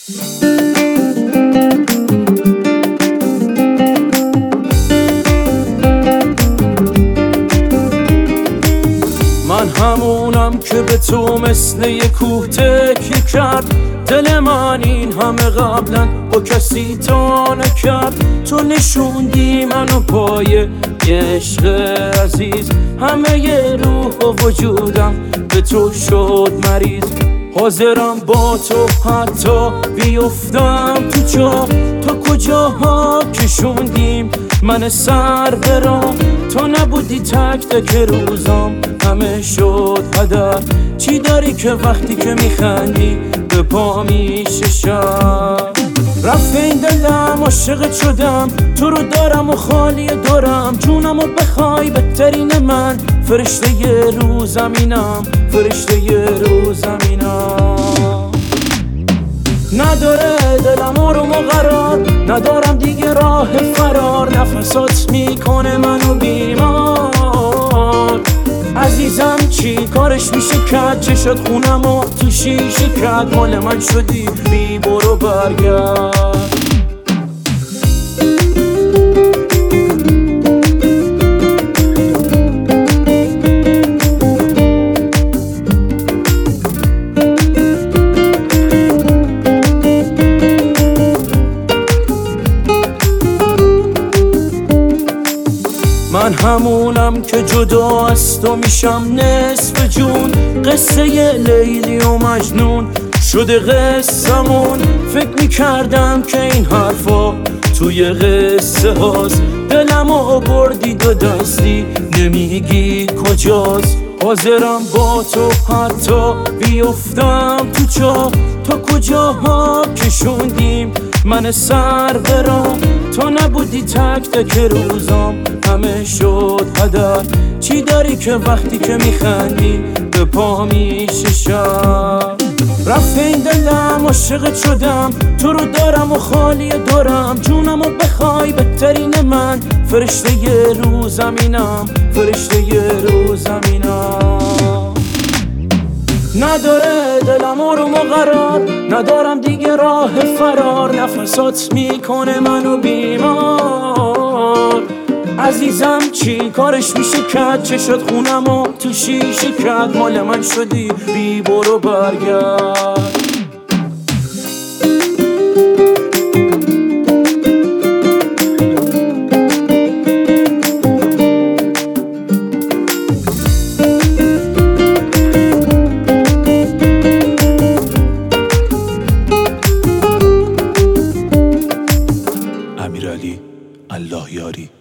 من همونم که به تو مثل یه کوه تکیه کرد. دل من این همه قبلا با کسی تا نکرد. تو نشوندی منو پای یه عشق عزیز. همه یه روح و وجودم به تو شد مریض. حاضرم با تو حتی بیفتم تو جا. تا کجاها کشوندیم من سر برام. تو نبودی تک تک روزام همه شد هدر. چی داری که وقتی که میخندی به پا میشه شب؟ رفت این دلم عاشقت شدم. تو رو دارم و خالی دورم. جونم رو بخوای بهترین من. فرشته ی رو زمینم، فرشته ی رو زمینم. نداره دلم آروم و قرار. ندارم دیگه راه فرار. نفسات میکنه منو بیمار. عزیزم چی کارش میشه کرد؟ چشات خونم و تو شیشه کرد. مال من شدی بی برو برگرد. من همونم که جدا از تو میشم نصف جون. قصه لیلی و مجنون شده قصه‌مون. فکر میکردم که این حرفا توی قصه هاست. دلمو بردی دو دستی نمیگی کجاست. حاضرم با تو حتی بیفتم تو جا. تا کجاها کشوندیم من سر برام. تو نبودی تک تک روزام همه شد هدر. چی داری که وقتی که میخندی به پا میشه شب؟ رفت این دلم عاشقت شدم. تو رو دارم و خالی دورم. جونم رو بخوای بهترین من. فرشته ی رو زمینم، فرشته ی رو زمینم. نداره دلم آروم و قرار. ندارم دیگه راه فرار. نفسات میکنه منو بیمار. عزیزم چی کارش میشه کرد؟ چشات خونم و تو شیشه کرد. مال من شدی بی برو برگرد. امیرعلی الله یاری.